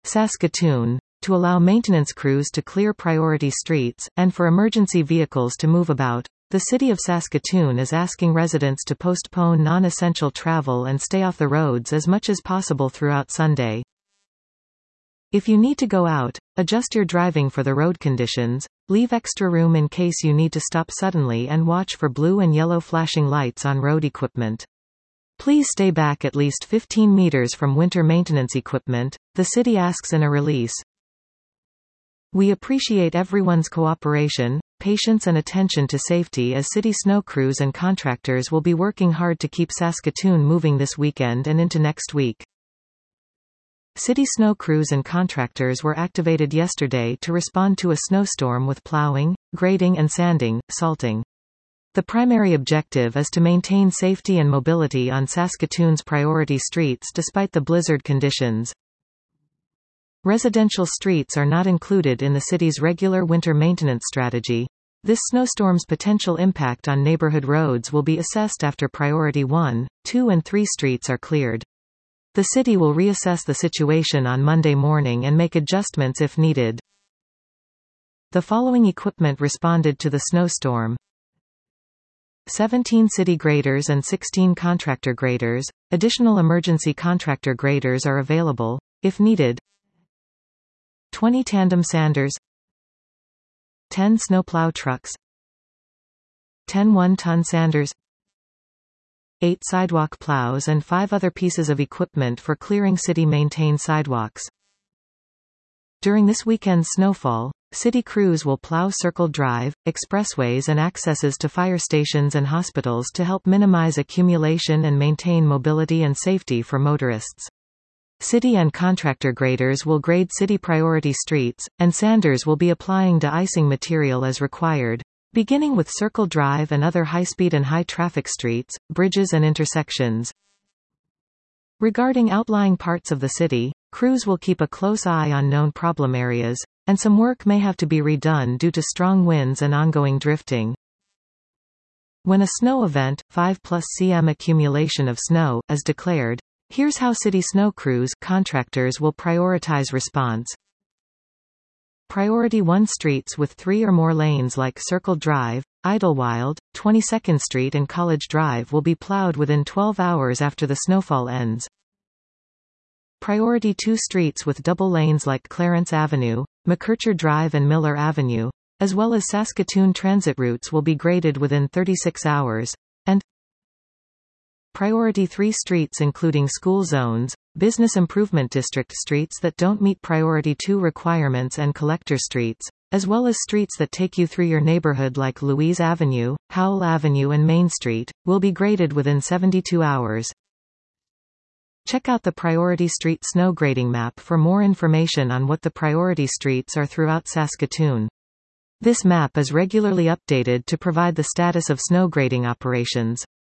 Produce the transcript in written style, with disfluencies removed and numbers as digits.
Saskatoon, to allow maintenance crews to clear priority streets, and for emergency vehicles to move about. The City of Saskatoon is asking residents to postpone non-essential travel and stay off the roads as much as possible throughout Sunday. If you need to go out, adjust your driving for the road conditions, leave extra room in case you need to stop suddenly, and watch for blue and yellow flashing lights on road equipment. Please stay back at least 15 meters from winter maintenance equipment, the city asks in a release. We appreciate everyone's cooperation, patience and attention to safety as city snow crews and contractors will be working hard to keep Saskatoon moving this weekend and into next week. City snow crews and contractors were activated yesterday to respond to a snowstorm with plowing, grading and sanding, salting. The primary objective is to maintain safety and mobility on Saskatoon's priority streets despite the blizzard conditions. Residential streets are not included in the city's regular winter maintenance strategy. This snowstorm's potential impact on neighborhood roads will be assessed after priority 1, 2 and 3 streets are cleared. The city will reassess the situation on Monday morning and make adjustments if needed. The following equipment responded to the snowstorm: 17 city graders and 16 contractor graders. Additional emergency contractor graders are available, if needed. 20 tandem sanders, 10 snowplow trucks, 10 one-ton sanders, 8 sidewalk plows and 5 other pieces of equipment for clearing city-maintained sidewalks. During this weekend's snowfall, city crews will plow Circle Drive, expressways and accesses to fire stations and hospitals to help minimize accumulation and maintain mobility and safety for motorists. City and contractor graders will grade city priority streets, and sanders will be applying de-icing material as required, beginning with Circle Drive and other high-speed and high-traffic streets, bridges and intersections. Regarding outlying parts of the city, crews will keep a close eye on known problem areas, and some work may have to be redone due to strong winds and ongoing drifting. When a snow event, 5+ cm accumulation of snow, is declared, here's how city snow crews contractors will prioritize response. Priority 1 streets with 3 or more lanes like Circle Drive, Idlewild, 22nd Street and College Drive will be plowed within 12 hours after the snowfall ends. Priority 2 streets with double lanes like Clarence Avenue, McKercher Drive and Miller Avenue, as well as Saskatoon transit routes will be graded within 36 hours, and Priority 3 streets including school zones, business improvement district streets that don't meet Priority 2 requirements and collector streets, as well as streets that take you through your neighborhood like Louise Avenue, Howell Avenue and Main Street, will be graded within 72 hours. Check out the Priority Street Snow Grading Map for more information on what the priority streets are throughout Saskatoon. This map is regularly updated to provide the status of snow grading operations.